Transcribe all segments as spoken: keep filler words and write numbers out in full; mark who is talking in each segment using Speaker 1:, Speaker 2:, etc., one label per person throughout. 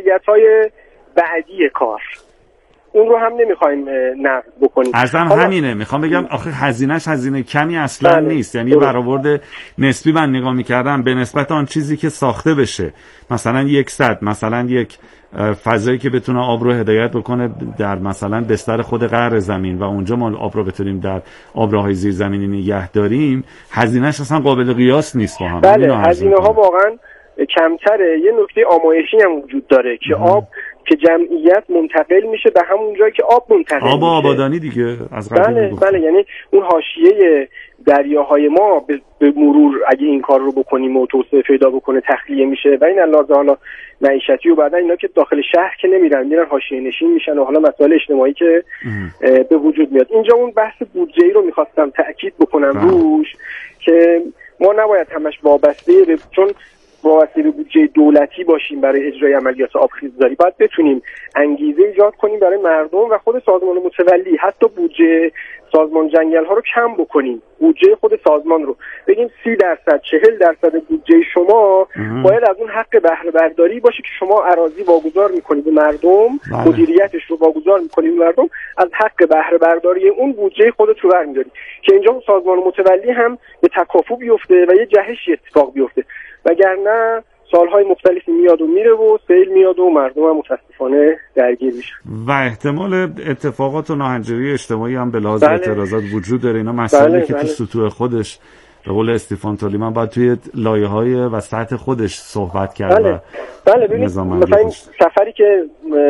Speaker 1: فعالیت‌های بعدی کار، اون رو هم نمیخوایم نقد بکنیم.
Speaker 2: ارزم همینه، میخوام بگم آخه هزینهش هزینه کمی اصلا بله. نیست، یعنی برآورد نسبی من نگاه میکردم به نسبت آن چیزی که ساخته بشه، مثلا یک صد مثلا یک فضایی که بتونه آب رو هدایت بکنه در مثلا بستر خود قعر زمین و اونجا ما آب رو بتونیم در آبراهای زیرزمینی نگه داریم، هزینهش اصلا قابل قیاس نیست با هم.
Speaker 1: بله هزینه ها واقعا کمتره. یه نکته آمایشی هم وجود داره که ام. آب که جمعیت منتقل میشه به همون جایی که آب منتقل
Speaker 2: آب
Speaker 1: میشه.
Speaker 2: آب آبادانی دیگه از قدیم
Speaker 1: بله بله، یعنی اون حاشیه دریاهای ما به مرور اگه این کار رو بکنیم و توسعه پیدا بکنه تخلیه میشه و این علاوه حالا معیشتی و بعدا اینا که داخل شهر که نمیرن، میرن حاشیه نشین میشن و حالا مسائل اجتماعی که به وجود میاد. اینجا اون بحث بودجه‌ای رو میخواستم تأکید بکنم اه. روش که ما نباید همش وابسته به چون وابسته به بودجه دولتی باشیم برای اجرای عملیات آبخیزداری. باید بتونیم انگیزه ایجاد کنیم برای مردم و خود سازمان متولی، حتی بودجه سازمان جنگل ها رو کم بکنیم، بودجه خود سازمان رو بگیم سی درصد چهل درصد بودجه شما اه. باید از اون حق بهره برداری باشه که شما اراضی واگذار میکنید به مردم، مدیریتش رو واگذار میکنید به مردم، از حق بهره برداری اون بودجه خودت رو برمی‌داری که اینجا سازمان متولی هم به تکافؤ بیفته و یه جهشی اتفاق بیفته، وگرنه سالهای مختلفی میاد و میره و سیل میاد و مردم هم متاسفانه درگیر میشن
Speaker 2: و احتمال اتفاقات و ناهنجاری اجتماعی هم به لحاظ بله. اعتراضات وجود داره. اینا مسائلی بله، که بله. تو سطوح خودش به قول استیفان تولیمان باید توی لایه‌های و سطح خودش صحبت کرد.
Speaker 1: بله بله ببینید مثلا این سفری که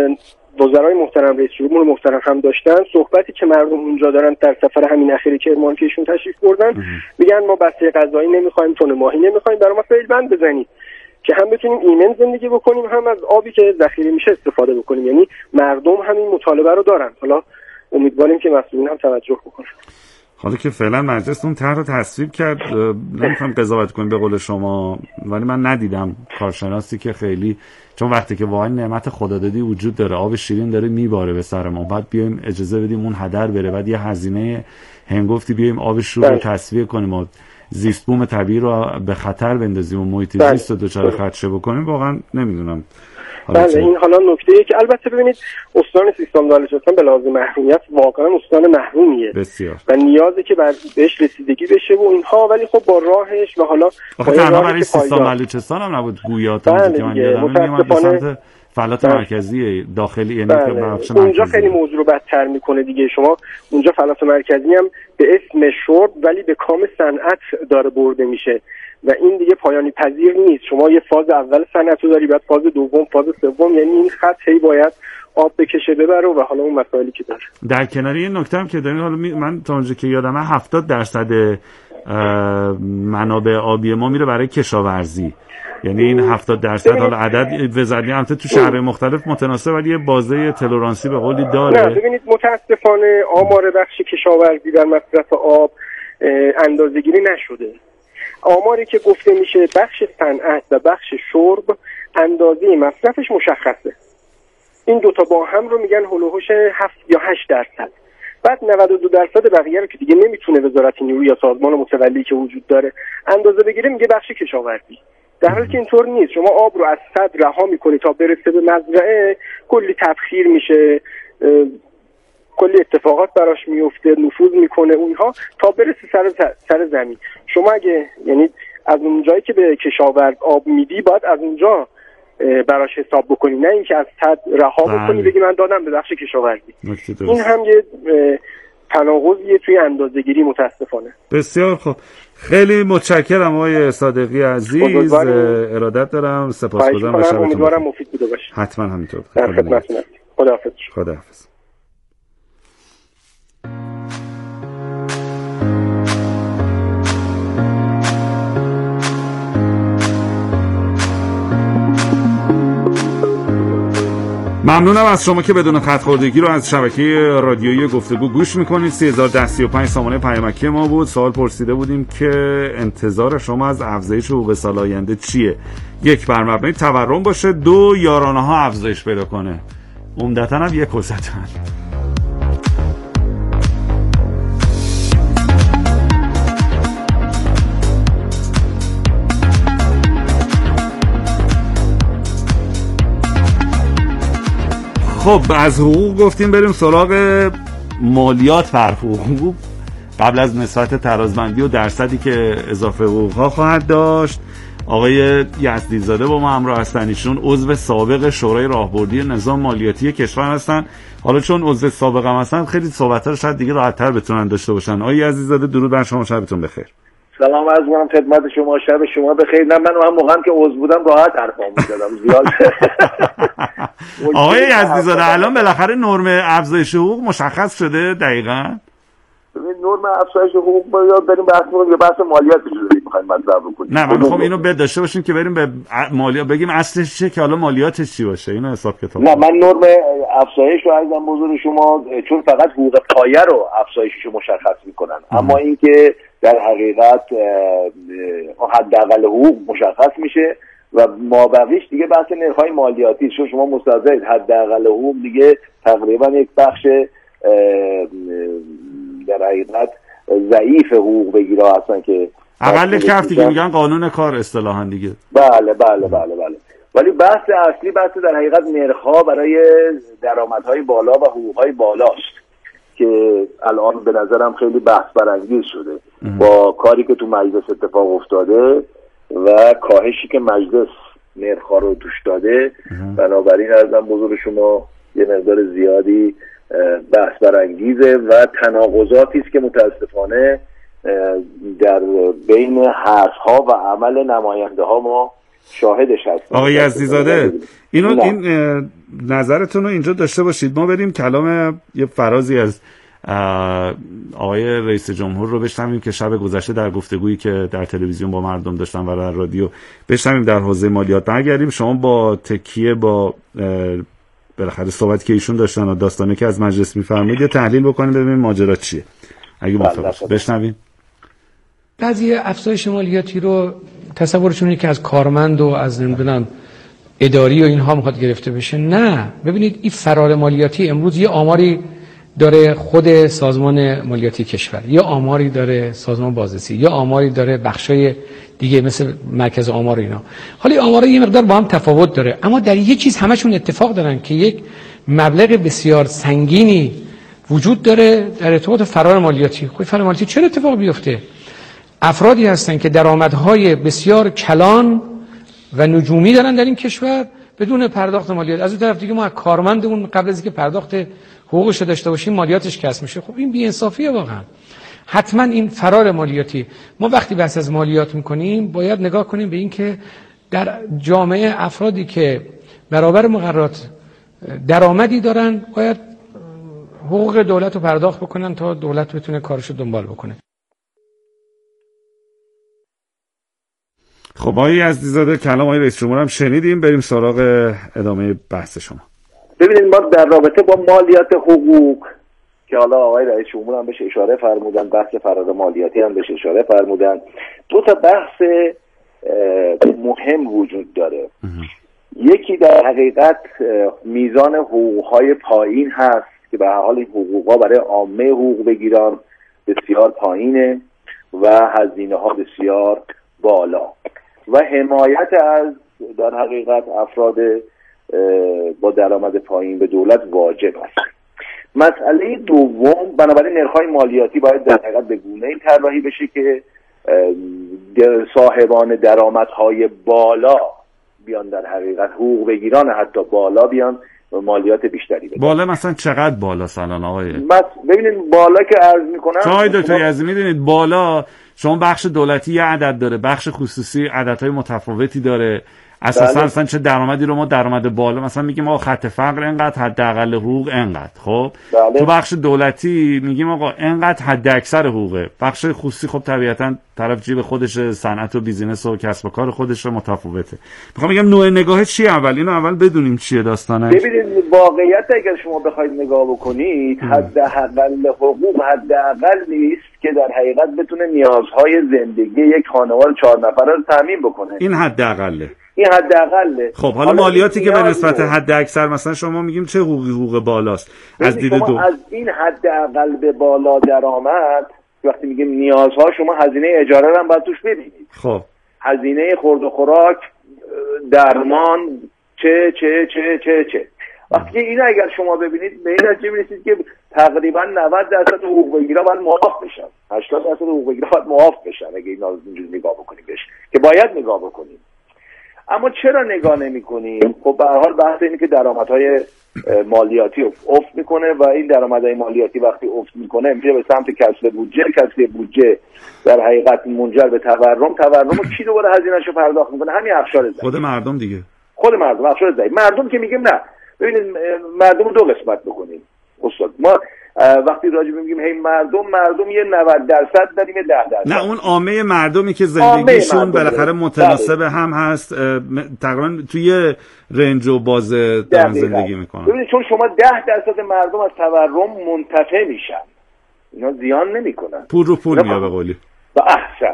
Speaker 1: وزرای محترم رئیس جمهور محترم هم داشتن، صحبتی که مردم اونجا دارن در سفر همین اخیری کرمان که ایشون تشریف بردن، میگن ما بسته غذایی نمیخوایم، تن ماهی نمیخوایم، برای ما فعل بند بزنید که هم بتونیم ایمن زندگی بکنیم، هم از آبی که ذخیره میشه استفاده بکنیم. یعنی مردم همین مطالبه رو دارن. حالا امیدواریم که مسئولین هم توجه بکنن.
Speaker 2: حالا که فعلا مجلس اون طرح رو تصویب کرد، نمیخوام قضاوت کنیم به قول شما، ولی من ندیدم کارشناسی که خیلی، چون وقتی که واقعا نعمت خدادادی وجود داره، آب شیرین داره میباره به سر ما، بعد بیایم اجازه بدیم اون هدر بره، بعد یه هزینه هنگفتی بیایم آب شور رو تصفیه کنیم و زیست بوم طبیعی رو به خطر بندازیم و محیط زیست رو دچار خدشه بکنیم، واقعا نمیدونم.
Speaker 1: بله این حالا نکته‌ایه که البته ببینید استان سیستان و بلوچستان به لحاظ محرومیت واقعا استان محرومیه
Speaker 2: بسیار و
Speaker 1: نیازه که بر بهش رسیدگی بشه و اینها، ولی خب با راهش و حالا
Speaker 2: تنها برای سیستان و بلوچستان هم نبود گویا تا
Speaker 1: بله
Speaker 2: که من یادم فعالیت مرکزی داخلی، یعنی
Speaker 1: بله. اونجا خیلی موضوع رو بدتر میکنه دیگه. شما اونجا فعالیت مرکزی هم به اسم شرب ولی به کام صنعت داره برده میشه و این دیگه پایانی پذیر نیست. شما یه فاز اول صنعت رو داری، بعد فاز دوم، فاز سوم، یعنی این خط هی باید آب بکشه ببره و حالا اون مسائلی که داره.
Speaker 2: در کنار این نکته هم که دارین، حالا من تا اونجا که یادمه هفتاد درصد منابع آبی ما میره برای کشاورزی، یعنی این هفتاد درصد حالا عدد وزارتی هم تو شهر مختلف متناسب ولی یه بازه تلورانسی به قولی داره.
Speaker 1: نه ببینید متاسفانه آمار بخش کشاورزی در مصرف آب اندازه‌گیری نشده. آماری که گفته میشه بخش صنعت و بخش شرب اندازه مصرفش مشخصه. این دوتا با هم رو میگن هلوهوش هفت یا هشت درصد. بعد نود و دو درصد بقیه رو که دیگه نمیتونه وزارت نیروی یا سازمان متولی که وجود داره اندازه بگیره، میگه بخش کشاورزی. در حالی که اینطور نیست. شما آب رو از صد رها میکنی تا برسه به مزرعه، کلی تبخیر میشه، کلی اتفاقات براش میفته، نفوذ میکنه اونها تا برسه سر سر زمین. شما اگه یعنی از اون جایی که به کشاورز آب میدی باید از اونجا براش حساب بکنی، نه اینکه از صد رها بکنی بگی من دادم به بخش کشاورزی. این هم یه تناقضیه توی اندازه‌گیری متاسفانه.
Speaker 2: بسیار خوب، خیلی متشکرم آقای صادقی عزیز، ارادت دارم، سپاسگزارم و شبتون
Speaker 1: امیدوارم مفید بوده باشه.
Speaker 2: حتما همینطور.
Speaker 1: خداحافظ.
Speaker 2: خداحافظ. ممنونم از شما که بدون خط خوردگی رو از شبکه رادیویی گفتگو گوش میکنید. سه هزار و ده سی و پنج سامانه پیامکی ما بود. سوال پرسیده بودیم که انتظار شما از افزایش حقوق سال آینده چیه؟ یک، بر مبنای تورم باشه. دو، یارانه ها افزایش پیدا کنه. عمدتاً هم یک وسطن. خب از حقوق گفتیم، بریم سراغ مالیات بر حقوق. قبل از نسبت ترازبندی و درصدی که اضافه حقوق‌ها خواهد داشت، آقای یزدی‌زاده با ما همراه هستن. ایشون عضو سابق شورای راهبردی نظام مالیاتی کشور هستن. حالا چون عضو سابق هم هستن خیلی صحبت‌ها رو شاید دیگه راحت‌تر بتونن داشته باشن. آقای یزدی‌زاده درود بر شما، شبتون بخیر.
Speaker 3: سلام عرض می‌کنم خدمت شما، شب شما بخیر. نه من هم موقعی که عضو بودم راحت حرفام می‌زدم زیاد.
Speaker 2: آقای یزدی‌زاده الان بالاخره نرم افزایش حقوق مشخص شده دقیقاً؟
Speaker 3: ببین نرم افزایش حقوق باید بریم بحث کنیم یا بحث مالیات چجوری می‌خواید مطرح بکنیم؟
Speaker 2: نه من خب اینو به داشته باشیم که بریم به مالیات بگیم اصلش چیه که حالا مالیاتش چی باشه، اینو حساب کتاب.
Speaker 3: نه من نرم افزایش رو عرضم بزرگ شما، چون فقط حقوق پایه رو افزایشش رو مشخص میکنن، اما اینکه در حقیقت حداقل حقوق مشخص میشه و مابقیش دیگه بحث نرخ‌های مالیاتی. چون شما مستحضرید حداقل حقوق دیگه تقریبا یک بخش در حقیقت ضعیف حقوق بگیرا هستن که
Speaker 2: اقل کف دیگه میگن قانون کار اصطلاحاً دیگه.
Speaker 3: بله بله بله بله. ولی بحث اصلی بحث در حقیقت نرخ‌ها برای درآمدهای بالا و حقوق‌های بالاست که الان به نظرم خیلی بحث برانگیز شده با کاری که تو مجلس اتفاق افتاده و کاهشی که مجلس نرخ‌ها رو توش داده. بنابراین ارزم بزرگ شما یه مقدار زیادی بحث برانگیزه و تناقضاتی است که متاسفانه در بین حرف‌ها و عمل نماینده‌ها ما شاهدش هستیم.
Speaker 2: آقای یزدی‌زاده اینو نه. این نظرتون رو اینجا داشته باشید. ما بریم کلام یه فرازی از آقای رئیس جمهور رو بشنویم که شب گذشته در گفتگویی که در تلویزیون با مردم داشتن و در رادیو بشنویم در حوزه مالیات. برگردیم شما با تکیه با بالاخره صحبتی که ایشون داشتن و داستانی که از مجلس می‌فرمایید یه تحلیل بکنیم ببینیم ماجرا چیه. اگه موافق بشنویم.
Speaker 4: قضیه افزایش مالیاتی رو تصورشون اینه که از کارمند و از نمیدونم اداری و اینها میخواد گرفته بشه. نه، ببینید این فرار مالیاتی امروز یه آماری داره خود سازمان مالیاتی کشور، یه آماری داره سازمان بازرسی، یه آماری داره بخشای دیگه مثل مرکز آمار اینا. حالا آمارا یه مقدار با هم تفاوت داره، اما در یه چیز همشون اتفاق دارن که یک مبلغ بسیار سنگینی وجود داره در ارتباط فرار مالیاتی. خب فرار مالیاتی چرا اتفاق بیفته؟ افرادی هستن که درآمدهای بسیار کلان و نجومی دارن در این کشور بدون پرداخت مالیات. از اون طرف دیگه ما از کارمندمون قبل از اینکه پرداخت حقوقش داشته باشیم مالیاتش کسر میشه. خب این بی‌انصافیه واقعا. حتما این فرار مالیاتی، ما وقتی بحث از مالیات میکنیم باید نگاه کنیم به این که در جامعه افرادی که برابر مقررات درآمدی دارن باید حقوق دولت رو پرداخت بکنن تا دولت بتونه کارشو دنبال بکنه.
Speaker 2: خب آقای یزدی‌زاده کلام آقای رئیس جمهور هم شنیدیم، بریم سراغ ادامه بحث شما.
Speaker 3: ببینید ما در رابطه با مالیات حقوق که حالا آقای رئیس جمهور هم بهش اشاره فرمودن، بحث فرار مالیاتی هم بهش اشاره فرمودن، دو تا بحث مهم وجود داره. یکی در حقیقت میزان حقوق‌های پایین هست که به هر حال این حقوق‌ها برای عامه حقوق بگیران بسیار پایینه و هزینه‌ها بسیار بالا و حمایت از در حقیقت افراد با درآمد پایین به دولت واجب است. مسئله دوم، بنابراین نرخ‌های مالیاتی باید در حقیقت به گونه‌ای طراحی بشه که صاحبان درآمدهای بالا بیان در حقیقت حقوق بگیران حتی بالا بیان و مالیات بیشتری بدن.
Speaker 2: بالا مثلا چقدر بالا سالان آقای؟
Speaker 3: بس ببینید بالا که عرض می‌کنم
Speaker 2: چای دو تا یزی می‌دونید بالا شما بخش دولتی یه عدد داره، بخش خصوصی عددهای متفاوتی داره. اساسا بله. اصلا چه درآمدی رو ما درآمد بالا مثلا میگیم آقا خط فقر اینقدر، حداقل حقوق اینقدر. خب بله. تو بخش دولتی میگیم آقا اینقدر حد اکثر حقوقه. بخش خصوصی خب طبیعتا طرف جیب خودش، صنعت و بیزینس و کسب و کار خودش رو متفاوته. میخوام بگم نوع نگاه چیه اول؟ اینو اول بدونیم چیه داستانش.
Speaker 3: ببینید واقعیت اگر شما بخواید نگاه بکنید حداقل حقوق حداقل نیست که در حقیقت بتونه نیازهای زندگی یک خانواده چهار نفره رو تامین بکنه.
Speaker 2: این حداقله.
Speaker 3: این حداقله.
Speaker 2: خب حالا مالیاتی که به نسبت حد اکثر مثلا شما میگیم چه حقوقی حقوق بالاست از دید دو
Speaker 3: از این حداقل به بالا درآمد وقتی میگیم نیازها شما هزینه اجاره رو هم باید توش ببینید.
Speaker 2: خب
Speaker 3: هزینه خورد و خوراک، درمان، چه چه چه چه چه وقتی این اگر شما ببینید به این نتیجه میرسید که تقریبا نود درصد حقوق بگیرا باید معاف بشن، هشتاد درصد حقوق بگیرا باید معاف بشن اگه اینا اینجوری نگاه بکنیم بهش، که باید نگاه بکنیم. اما چرا نگاه نمی‌کنیم؟ خب به هر حال بحث اینه که درآمدهای مالیاتی افت میکنه و این درآمدهای مالیاتی وقتی افت میکنه میشه به سمت کسب بودجه، کسب بودجه در حقیقت منجر به تورم، تورم کی دوباره هزینه‌شو پرداخت میکنه؟ همین افشار ضعیف،
Speaker 2: خود مردم دیگه،
Speaker 3: خود مردم، افشار ضعیف. مردم که میگیم نه، ببینید مردم رو دو قسمت بکنیم استاد. ما وقتی راجع میگیم هی مردم مردم یه نود درصد داریم، یه ده درصد
Speaker 2: نه، اون عامه مردمی که زندگیشون بالاخره متناسب هم هست، تقریبا توی رنج و بازه دارن زندگی میکنن.
Speaker 3: ببینید چون شما ده درصد مردم از تورم منتفع میشن، اینا زیان نمیکنن،
Speaker 2: پول رو پول میاد به قولی.
Speaker 3: و احسن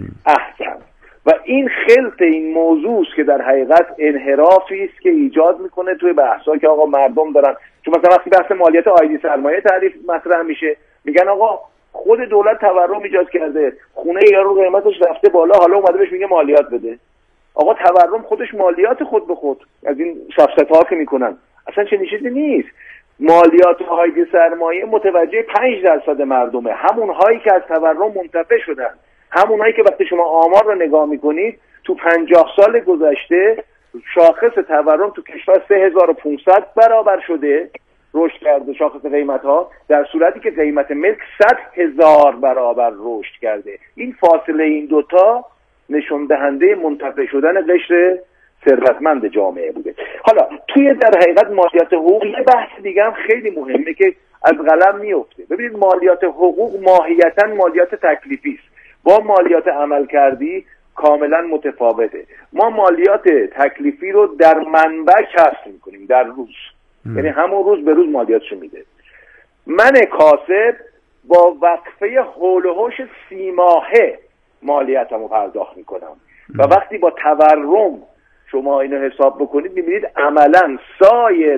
Speaker 3: احسن و این خلط این موضوع است که در حقیقت انحرافی است که ایجاد میکنه توی بحثا که آقا مردم دارن. چون مثلا وقتی بحث مالیات آیدی سرمایه تعریف مطرح میشه، میگن آقا خود دولت تورم ایجاد کرده، خونه یارو قیمتش رفته بالا، حالا اومده بهش میگه مالیات بده. آقا تورم خودش مالیات خود به خود از این سفسطه‌ها که میکنن اصلا چنین چیزی نیست. مالیات آیدی سرمایه متوجه پنج درصد مردمه، همون هایی که از تورم منتفع شدن، همون هایی که وقتی شما آمار رو نگاه میکنید تو پنجاه سال گذشته شاخص تورم تو کشور سه هزار و پانصد برابر شده، رشد کرده شاخص قیمت ها، در صورتی که قیمت ملک صد هزار برابر رشد کرده. این فاصله این دوتا نشون دهنده منتفع شدن قشر ثروتمند جامعه بوده. حالا توی در حقیقت مالیات حقوق یه بحث دیگه هم خیلی مهمه که از قلم میفته. ببینید مالیات حقوق ماهیتاً مالیات تکلیفی است، با مالیات عمل کردی کاملا متفاوته. ما مالیات تکلیفی رو در منبع کسب میکنیم در روز، یعنی همون روز به روز مالیاتشو میده. من کاسب با وقفه حول و حوش سی ماهه مالیاتمو پرداخت میکنم و وقتی با تورم شما اینو حساب بکنید میبینید عملا سایر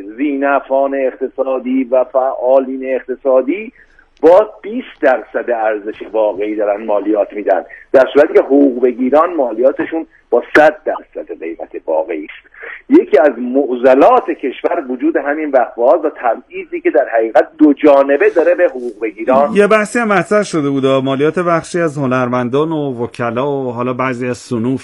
Speaker 3: ذینفعان اقتصادی و فعالین اقتصادی با بیست درصد ارزش واقعی دارن مالیات میدن، در صورتی که حقوق بگیران مالیاتشون با صد درصد قیمت واقعی است. یکی از معضلات کشور وجود همین وقفه‌ها و تبعیضی که در حقیقت دو جانبه داره به حقوق بگیران.
Speaker 2: یه بحثی هم مطرح شده بود مالیات بخشی از هنرمندان و وکلا و حالا بعضی از صنوف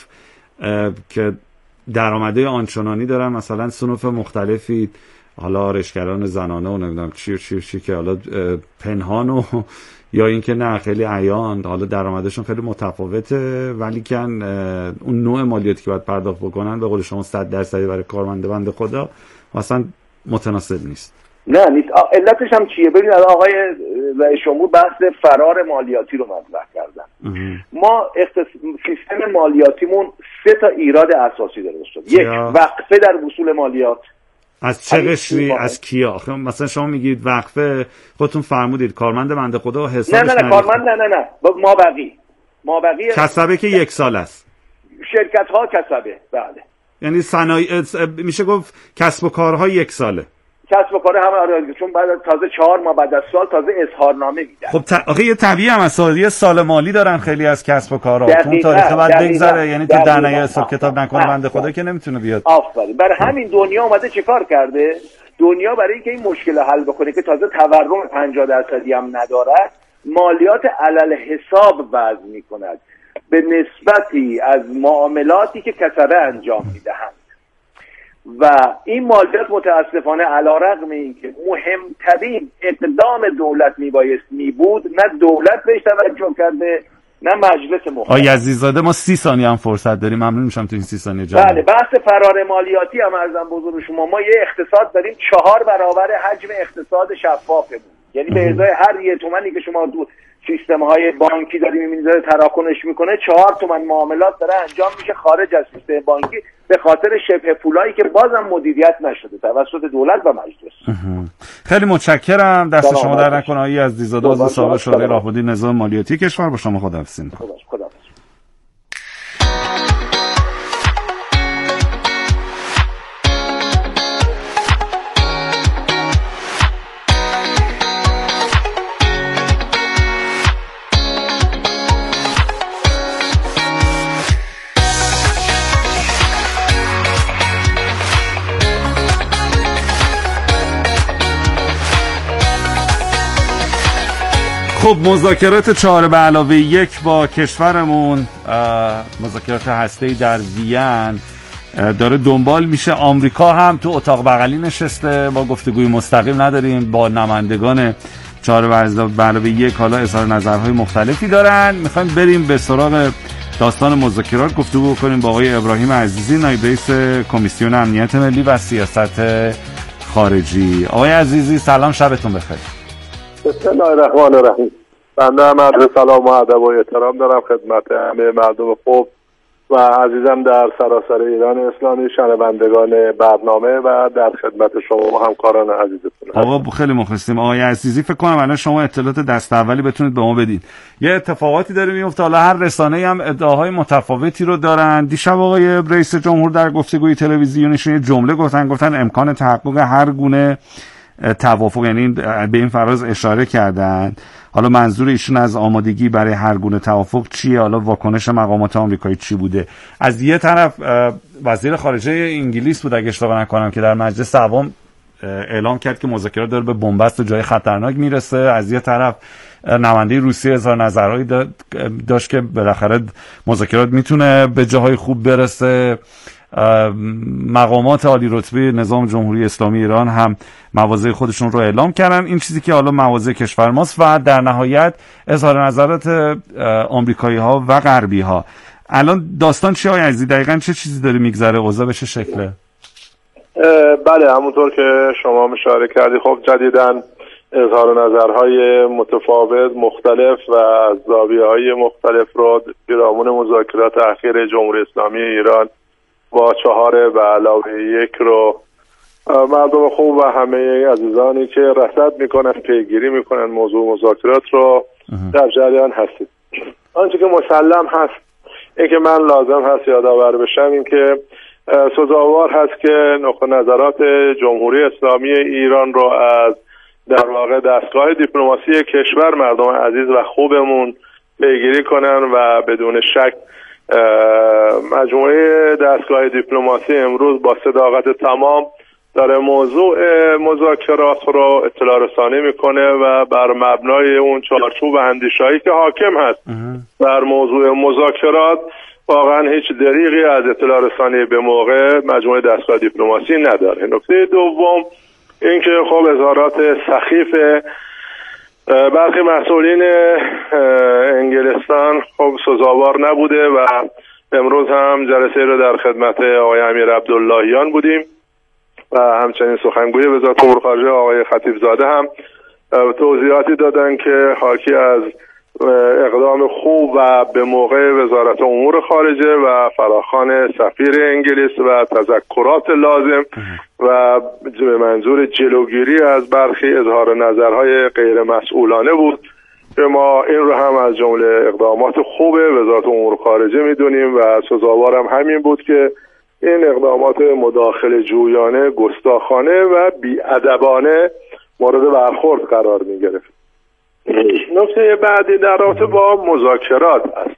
Speaker 2: که درآمده آنچنانی دارن، مثلا صنوف مختلفی، حالا آرایشگران زنانه و نمیدونم چی و چی و چی که حالا پنهان و یا اینکه نه خیلی عیان، حالا درآمدشون خیلی متفاوته ولی که اون نوع مالیاتی که باید پرداخت بکنن به قول شما صد درصدی برای کارمند بنده خدا مثلا متناسب نیست.
Speaker 3: نه نیست. علتش هم چیه؟ ببین الان آقای رئیس جمهور بحث فرار مالیاتی رو مطرح کردن. ما اختص... سیستم مالیاتیمون سه تا ایراد اساسی داره استاد. یک، وقفه در وصول مالیات.
Speaker 2: از چه قشری؟ از کیا؟ آخه مثلا شما میگید وقفه، خودتون فرمودید کارمند بنده خدا حسابش
Speaker 3: نه نه نه کارمند نه نه نه ما بقی ما بقی
Speaker 2: کسبه که یک سال است،
Speaker 3: شرکت ها کسبه، بله،
Speaker 2: یعنی صنایع میشه گفت کسب و کارها یک ساله،
Speaker 3: کسب و کار همه آره، چون بعد از تازه چهار ماه بعد از سال تازه اظهارنامه میدن.
Speaker 2: خب ت... آخه یه طبیعی هم اصلا یه سال مالی دارن خیلی از کسب و کارها، اون تاریخ بعد بگذره، یعنی تو درنه حساب کتاب نکنه بنده خدا که نمیتونه بیاد.
Speaker 3: آفرین. برای همین دنیا اومده چیکار کرده؟ دنیا برای اینکه این مشکل حل بکنه که تازه تورم پنجاه درصدی هم نداره، مالیات علل حساب وضع میکند به نسبتی از معاملاتی که کسبه انجام میدهند و این مالیات متاسفانه علیرغم اینکه مهمترین اقدام دولت میبایست میبود، نه دولت بهش توجه کرده نه مجلس محترم.
Speaker 2: آقای عزیزاده ما سی ثانیه هم فرصت داریم، ممنون میشم تو این سی ثانیه جان.
Speaker 3: بله، بحث فرار مالیاتی هم عرضم بزرگ شما، ما یه اقتصاد داریم چهار برابر حجم اقتصاد شفافه بود، یعنی به ازای هر یه تومنی که شما دو سیستم های بانکی داریم می‌بینید داره تراکنش میکنه، چهار تومن معاملات داره انجام میشه خارج از سیستم بانکی به خاطر شبه پولایی که بازم مدیریت نشده توسط دولت و مجلس.
Speaker 2: خیلی متشکرم، دست شما در نکنه آقای عزیزاده، عضو سابق شورای راهبردی نظام مالیاتی کشور. با شما خداحافظی.
Speaker 3: خدا
Speaker 2: خب مذاکرات چهار به علاوه یک با کشورمون، مذاکرات هسته‌ای در وین داره دنبال میشه. آمریکا هم تو اتاق بغلی نشسته، با گفتگوی مستقیم نداریم با نمایندگان چهار به علاوه یک، حالا اظهار نظرهای مختلفی دارن. میخوایم بریم به سراغ داستان مذاکرات، گفتگو کنیم با آقای ابراهیم عزیزی، نایب رئیس کمیسیون امنیت ملی و سیاست خارجی. آقای عزیزی سلام، شبتون بخیر.
Speaker 5: بسم الله الرحمن الرحیم. بنده هم عرض سلام و ادب و احترام دارم خدمت همه مردم خوب و عزیزم در سراسر ایران اسلامی، شنوندگان برنامه و در خدمت شما و همکاران عزیزتون.
Speaker 2: آقا خیلی مخلصیم. آقای عزیزی فکر کنم الان شما اطلاعات دست اولی بتونید به ما بدید. یه اتفاقاتی داره میفته، حالا هر رسانه‌ای هم ادعاهای متفاوتی رو دارن. دیشب آقای رئیس جمهور در گفتگوی تلویزیونیشون یه جمله گفتن، گفتن امکان تحقق هر گونه توافق، یعنی به این فراز اشاره کردن. حالا منظور ایشون از آمادگی برای هر گونه توافق چیه؟ حالا واکنش مقامات آمریکایی چی بوده؟ از یه طرف وزیر خارجه انگلیس بود اگه اشتباه نکنم که در مجلس عوام اعلام کرد که مذاکرات داره به بنبست و جای خطرناک میرسه. از یه طرف نماینده روسیه اظهار نظرهایی داشت که بالاخره مذاکرات میتونه به جاهای خوب برسه. مقامات عالی رتبه نظام جمهوری اسلامی ایران هم مواضع خودشون رو اعلام کردن. این چیزی که حالا مواضع کشور ماست و در نهایت اظهار نظرات آمریکایی ها و غربی ها. الان داستان چی های عزیزی؟ دقیقاً چه چیزی داره میگذره؟ اوضاع به چه شکله؟
Speaker 5: بله، همونطور که شما اشاره کردی، خب جدیداً اظهار نظرهای متفاوت مختلف و از زاویه‌های مختلف رو پیرامون مذاکرات اخیر جمهوری اسلامی ایران با چهار به علاوه یک رو مردم خوب و همه عزیزانی که رصد میکنن، پیگیری میکنن موضوع مذاکرات رو در جریان هستید. آنچه که مسلم هست، این که من لازم هست یادآور بشم، این که سزاوار هست که نقطه نظرات جمهوری اسلامی ایران رو از در واقع دستگاه دیپلماسی کشور مردم عزیز و خوبمون پیگیری کنن و بدون شک مجموعه دستگاه دیپلماسی امروز با صداقت تمام داره موضوع مذاکرات رو اطلاع رسانی میکنه و بر مبنای اون چارچوب اندیشایی که حاکم هست بر موضوع مذاکرات واقعا هیچ دریغی از اطلاع رسانی به موقع مجموعه دستگاه دیپلماسی نداره. نکته دوم اینکه خب اظهارات سخیف برخی مسئولین انگلستان خب سزاوار نبوده و امروز هم جلسه رو در خدمت آقای امیر عبداللهیان بودیم و همچنین سخنگوی وزارت امور خارجه آقای خطیب زاده هم توضیحاتی دادن که حاکی از اقدام خوب و به موقع وزارت امور خارجه و فراخوان سفیر انگلیس و تذکرات لازم و به منظور جلوگیری از برخی اظهار نظرهای غیر مسئولانه بود که ما این رو هم از جمله اقدامات خوب وزارت امور خارجه میدونیم و سزاوار هم همین بود که این اقدامات مداخله جویانه، گستاخانه و بی‌ادبانه مورد برخورد قرار می گرفت. نکته بعدی در رابطه با مذاکرات است.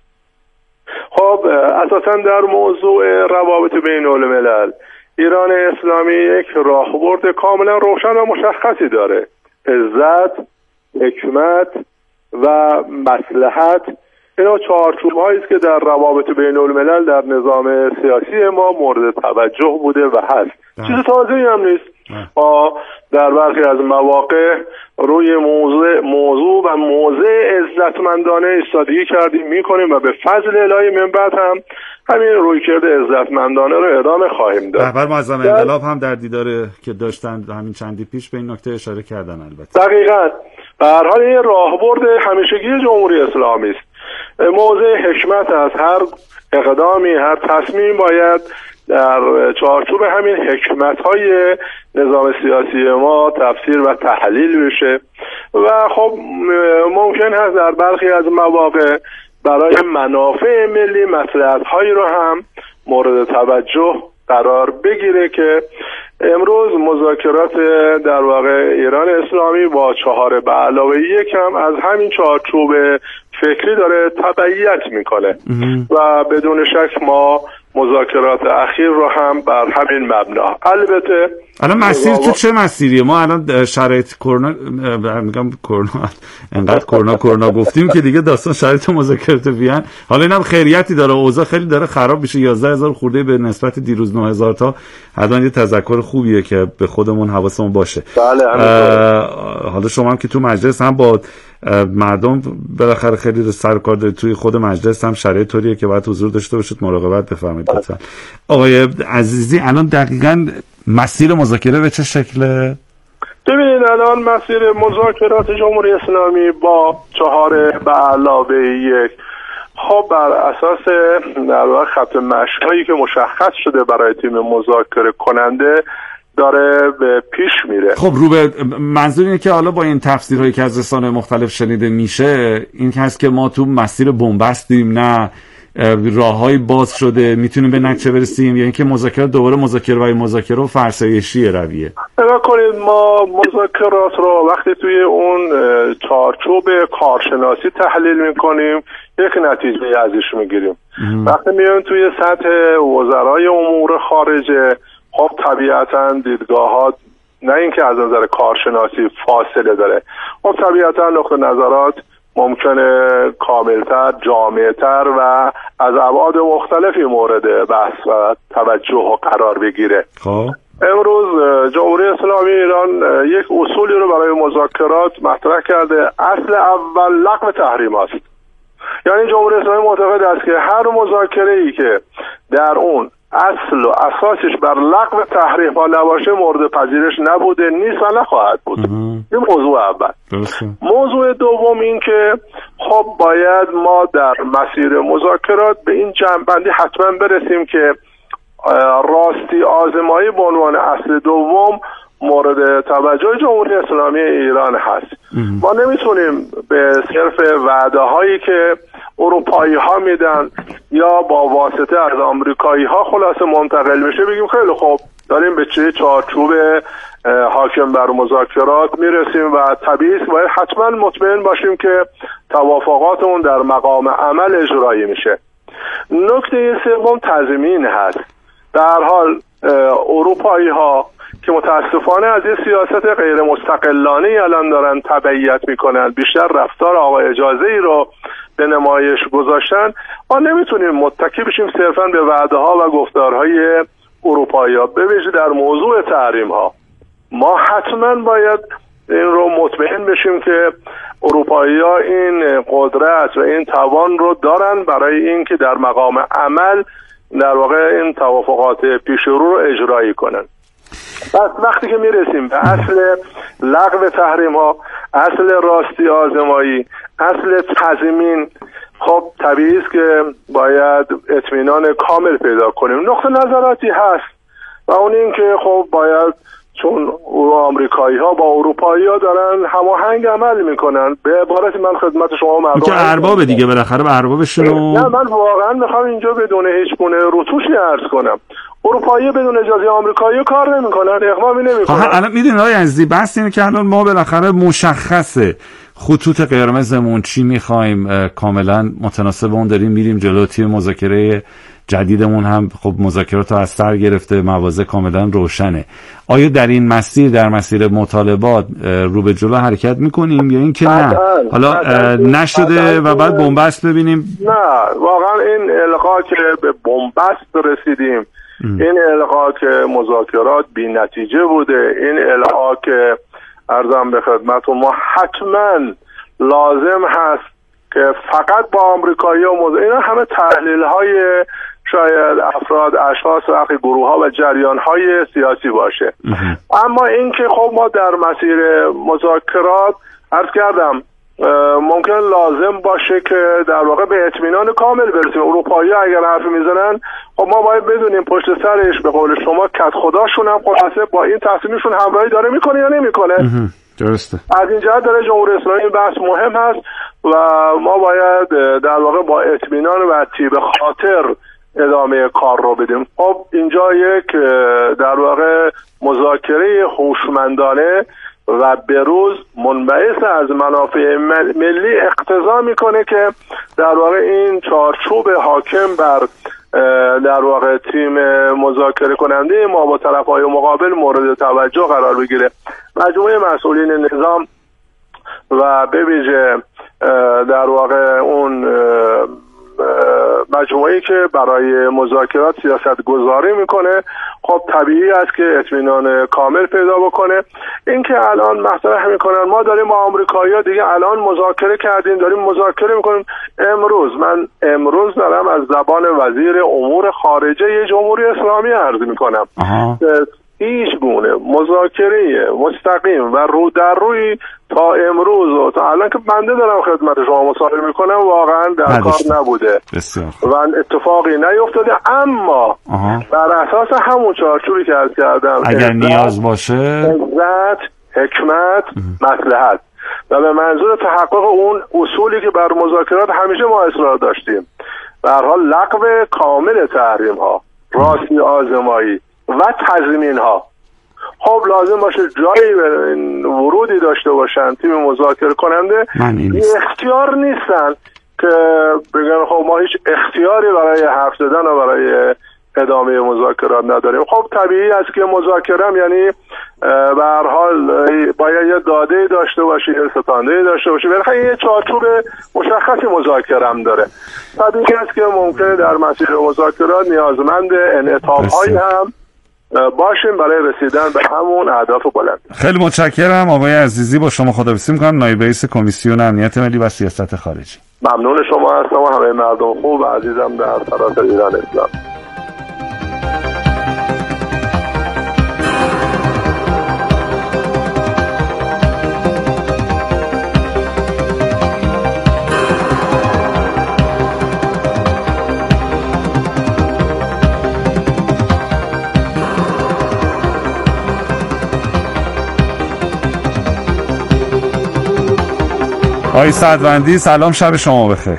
Speaker 5: خب اساسا در موضوع روابط بین الملل ایران اسلامی یک راهبرد کاملا روشن و مشخصی داره. عزت، حکمت و مصلحت، اینا چارچوب هایی است که در روابط بین الملل در نظام سیاسی ما مورد توجه بوده و هست. چیز تازه‌ای هم نیست. ما در برخی از مواقع روی موضوع موضوع و موضع عزتمندانه ایستادگی کردیم میکنیم و به فضل الهی من بعد هم همین رویکرد عزتمندانه رو ادامه خواهیم داد.
Speaker 2: رهبر معظم انقلاب هم در دیدار که داشتن همین چندی پیش به این نکته اشاره کردن. البته دقیقاً
Speaker 5: به هر حال این راهبرد همیشگی جمهوری اسلامی است. موضع حکمت از هر اقدامی، هر تصمیم باید در چارچوب همین حکمت‌های نظام سیاسی ما تفسیر و تحلیل بشه و خب ممکن هست در برخی از مواقع برای منافع ملی مصلحت‌هایی رو هم مورد توجه قرار بگیره که امروز مذاکرات در واقع ایران اسلامی با چهار به علاوه یک هم از همین چارچوب فکری داره تبعیت میکنه و بدون شک ما مذاکرات اخیر رو هم بر همین مبنا. البته
Speaker 2: الان مسیر تو چه مسیریه؟ ما الان شرایط کرونا، میگم کرونا، انقدر کرونا کرونا گفتیم که دیگه داستان شرایط مذاکرات وین، حالا اینم خیریتی داره، اوضاع خیلی داره خراب میشه، یازده هزار خورده به نسبت دیروز نه هزار تا، حتما یه تذکر خوبیه که به خودمون حواسمون باشه.
Speaker 5: بله.
Speaker 2: حالا شما هم که تو مجلس هم با مردم بالاخره خیلی سر کار دارید، توی خود مجلس هم شرایط طوریه که باید حضور داشته باشید، مراقبت بفرمایید لطفا. آقای عزیزی الان دقیقاً مسیر مذاکره به چه شکله؟
Speaker 5: ببینید الان مسیر مذاکرات جمهوری اسلامی با چهار به علاوه یک خب بر اساس در واقع خط مشی که مشخص شده برای تیم مذاکره کننده داره به پیش میره.
Speaker 2: خب رو به منظور اینه که حالا با این تفسیرهایی که از رسانه‌های مختلف شنیده میشه این که هست که ما تو مسیر بن‌بستیم، نه راههای باز شده میتونیم به نتیجه برسیم، یا اینکه مذاکرات دوباره مذاکره و مذاکره و فرسایشی رویه؟
Speaker 5: نگاه کنید، ما مذاکرات رو وقتی توی اون چارچوب کارشناسی تحلیل میکنیم یک نتیجه ازش میگیریم. وقتی میایم توی سطح وزرای امور خارجه، خب طبیعتا دیدگاهات نه اینکه از نظر کارشناسی فاصله داره، خب طبیعتا نقطه نظرات ممکنه کاملتر، جامعتر و از ابعاد مختلفی مورد بحث و توجه و قرار بگیره.
Speaker 2: خب
Speaker 5: امروز جمهوری اسلامی ایران یک اصولی رو برای مذاکرات مطرح کرده. اصل اول لغو تحریم است. یعنی جمهوری اسلامی معتقد است که هر مذاکره‌ای که در اون اصل و اساسش بر لغو تحریم ها نباشه مورد پذیرش نبوده، نیست و نخواهد بود. این موضوع اول. موضوع دوم این که خب باید ما در مسیر مذاکرات به این جنبندی حتما برسیم که راستی آزمایی به عنوان اصل دوم مورد توجه جمهوری اسلامی ایران هست. ما نمیتونیم به صرف وعده هایی که اروپایی ها میدن یا با واسطه از آمریکایی ها خلاصه منتقل میشه بگیم خیلی خوب داریم به چه چارچوب حاکم بر مذاکرات میرسیم و طبیعی باید حتما مطمئن باشیم که توافقاتمون در مقام عمل اجرایی میشه. نکته سوم تضمین هست. در حال اروپایی ها که متاسفانه از این سیاست غیر مستقلانه الان دارن تبعیت میکنن، بیشتر رفتار آقای اجازه ای رو به نمایش گذاشتن، ما نمیتونیم متکی بشیم صرفا به وعده ها و گفتارهای اروپایی ها. به ویژه در موضوع تحریم ها ما حتما باید این رو مطمئن بشیم که اروپایی ها این قدرت و این توان رو دارن برای این که در مقام عمل در واقع این توافقات پیش رو رو اجرایی کنن. پس وقتی که میرسیم به اصل لغو تحریم ها، اصل راستی آزمایی، اصل تضمین، خب طبیعی است که باید اطمینان کامل پیدا کنیم. نقطه نظراتی هست و اون این که خب باید چون آمریکایی ها با اروپایی ها دارن هماهنگ عمل میکنن، به عبارت من خدمت شما مردم
Speaker 2: که ارباب دیگه بالاخره به اربابشون.
Speaker 5: نه من واقعا میخوام اینجا بدون هیچ گونه رتوشی عرض کنم، اروپایی بدون اجازه آمریکایی کار نمیکنن، اقدامی نمیکنن.
Speaker 2: الان میدونید آقای عزیزی بحث اینه که الان ما بالاخره مشخصه خطوط قرمزمون چی میخوایم، کاملا متناسب اون داریم میریم جلو. تیم مذاکره جدیدمون هم خب مذاکرات رو از سر گرفته، مواضع کاملا روشنه. آیا در این مسیر، در مسیر مطالبات رو به جلو حرکت میکنیم یا این که نه حالا نشده و بعد بنبست ببینیم؟
Speaker 5: نه واقعا این القا که به بنبست رسیدیم، این القا که مذاکرات بی نتیجه بوده، این القا که عرضم به خدمتون ما حتما لازم هست که فقط با آمریکایی ها موضوع، اینا همه تحلیل های شاید افراد، اشخاص و گروه ها و جریان های سیاسی باشه. اما این که خب ما در مسیر مذاکرات عرض کردم ممکن لازم باشه که در واقع به اطمینان کامل برسیم. اروپایی اگر حرف میزنن خب ما باید بدونیم پشت سرش به قول شما کت خداشون هم خلاصه با این تصمیمشون همراهی داره میکنه یا نمیکنه.
Speaker 2: درسته.
Speaker 5: از این جهت داره جمهوری اسلامی این بحث مهم هست و ما باید در واقع با اطمینان و طیب خاطر ادامه کار رو بدیم. خب اینجا یک در واقع مذاکره هوشمندانه و بروز منبعث از منافع ملی اقتضا میکنه که در واقع این چارچوب حاکم بر در واقع تیم مذاکره کننده ما با طرف‌های مقابل مورد توجه قرار بگیره. مجموعه مسئولین نظام و به ویژه در واقع اون مجموعه‌ای که برای مذاکرات سیاست گذاری میکنه، خب طبیعی است که اطمینان کامل پیدا بکنه. این که الان مطرح میکنن ما داریم با آمریکایی‌ها دیگه الان مذاکره کردیم، داریم مذاکره میکنیم، امروز من امروز دارم از زبان وزیر امور خارجه جمهوری اسلامی عرض میکنم هیچ گونه مذاکره مستقیم و رو در روی تا امروز و تا الان که بنده دارم خدمت شما مصاحبه میکنم واقعا در نداشت. کار نبوده
Speaker 2: بسیار.
Speaker 5: و اتفاقی نیفتاده، اما آها. بر اساس همون چارچوبی که عرض کردم
Speaker 2: اگر نیاز باشه
Speaker 5: عزت، حکمت، مصلحت و به منظور تحقق اون اصولی که بر مذاکرات همیشه ما اصرار داشتیم، به هر حال لغو کامل تحریم ها، راستی آزمایی و تضمین ها، خب لازم باشه جایی ورودی داشته باشن تیم مذاکره کننده. بی اختیار نیستن که بگن خب ما هیچ اختیاری برای حرف زدن و برای ادامه مذاکرات نداریم. خب طبیعی است که مذاکره هم یعنی به هر حال باید یه داده داشته باشه، یه ستانده داشته باشه، بالاخره یه چارچوب مشخصی مذاکره هم داره. طبیعی است که ممکنه در مسیر مذاکرات نیازمند انعطاف‌هایی هم باشیم برای رسیدن به همون اهداف بلند.
Speaker 2: خیلی متشکرم آقای عزیزی، با شما خداحافظی می‌کنم. نایب رئیس کمیسیون امنیت ملی و سیاست خارجی.
Speaker 5: ممنون شما هستم و همه مردم خوب و عزیزم در سراسر ایران اسلام.
Speaker 2: آقای سعدوندی سلام، شب شما بخیر.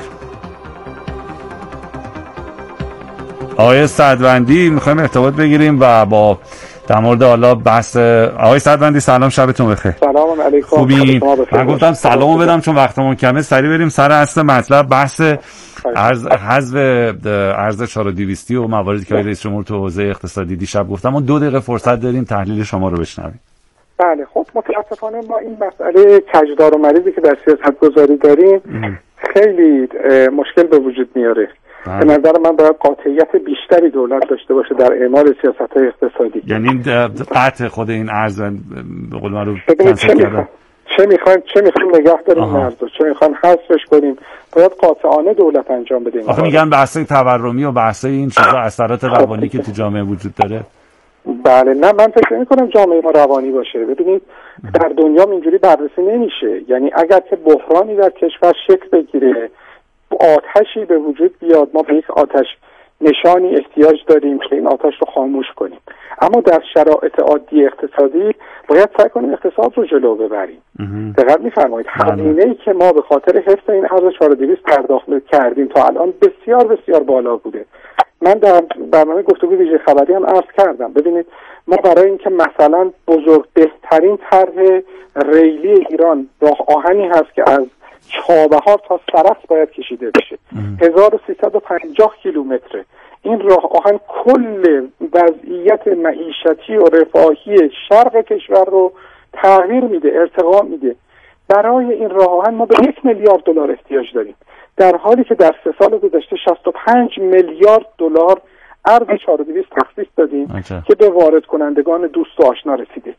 Speaker 2: آقای سعدوندی میخوایم ارتباط بگیریم و با در مورد حالا بحث. آقای سعدوندی سلام، شبتون بخیر.
Speaker 1: سلام علیکم.
Speaker 2: خوبی؟ من گفتم سلامو بدم چون وقتمون کمه، سریع بریم سر اصل مطلب، بحث ارز حذف ارز چهار و دویست و مواردی که رئیس جمهور تو حوزه اقتصادی دیشب گفتم. ما دو دقیقه فرصت داریم تحلیل شما رو بشنویم.
Speaker 1: بله، خب متاسفانه ما این مسئله کجدار و مریضی که در سیاست گذاری داریم ام. خیلی مشکل به وجود میاره. به نظر من باید قاطعیت بیشتری دولت داشته باشه در اعمال سیاست‌های اقتصادی.
Speaker 2: یعنی قطع خود این ارز به قول معروف
Speaker 1: چه میخوایم چه میخوایم چه میخوایم نگه داریم این ارز، چه میخوایم حذفش کنیم، باید قاطعانه دولت انجام بده.
Speaker 2: آخه میگن بحث‌های تورمی و بحث‌های این چیزا اثرات روانی که تو جامعه وجود داره.
Speaker 1: بله، نه من فکر نمی کنم جامعه ما روانی باشه. ببینید در دنیا اینجوری بررسی نمیشه. یعنی اگر که بحرانی در کشور شکل بگیره، آتشی به وجود بیاد، ما به یک آتش نشانی احتیاج داریم که این آتش رو خاموش کنیم. اما در شرایط عادی اقتصادی باید سعی کنیم اقتصاد رو جلو ببریم. دقیق می‌فرمایید. هزینه‌ای که ما به خاطر حفظ این ارز چهار و دویست پرداخت کردیم تا الان بسیار بسیار بالا بوده. من در برنامه گفتگو ویژه خبری هم عرض کردم. ببینید ما برای اینکه مثلا بزرگ بهترین طرح ریلی ایران راه آهنی هست که از چابهار تا سرخس باید کشیده بشه، هزار و سیصد و پنجاه کیلومتره. این راه آهن کل وضعیت معیشتی و رفاهی شرق کشور رو تغییر میده، ارتقا میده. برای این راه آهن ما به یک میلیارد دلار احتیاج داریم، در حالی که در سه سال گذشته شصت و پنج میلیارد دلار ارز چهار و دویست تخصیص دادیم اچه. که به وارد کنندگان دوست و آشنا رسیده.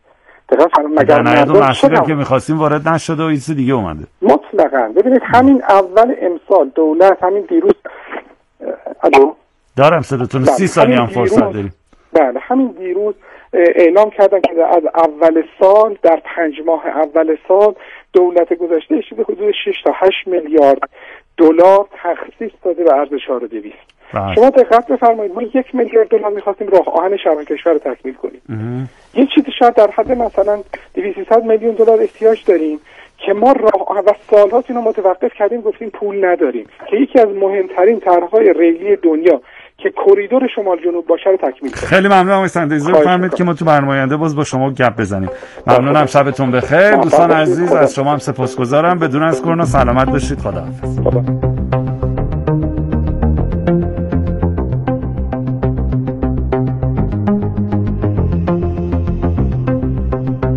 Speaker 2: مگر مردم محصولی که می‌خواستیم وارد نشده و این چیز دیگه اومده.
Speaker 1: مطلقاً. ببینید همین اول امسال دولت همین دیروز الو
Speaker 2: دارم صداتون سی ثانیه هم فرصت داریم.
Speaker 1: بله، همین دیروز اعلام کردن که از اول سال در پنج ماه اول سال دولت گذشته چیزی حدود شش تا هشت میلیارد دلار تخصیص داده به ارز چهار و دویست. شما دقت بفرمایید، ما یک میلیارد دلار می‌خواستیم راه آهن شرق کشور رو تکمیل کنیم. یه چیزی شاید در حد مثلا دویست سیصد میلیون دلار احتیاج داریم که ما راه آهن و سال‌ها اینو متوقف کردیم، گفتیم پول نداریم که یکی از مهمترین طرح‌های ریلی دنیا که کریدور شمال جنوب باشه رو تکمیل کنیم.
Speaker 2: خیلی ممنونم آقای سندیزی. بفرمایید که ما تو برنامه آینده باز با شما گپ بزنیم. ممنونم، شبتون بخیر. دوستان عزیز از شما هم سپاسگزارم. بدون از کرونا سلامت باشید. خداحافظ.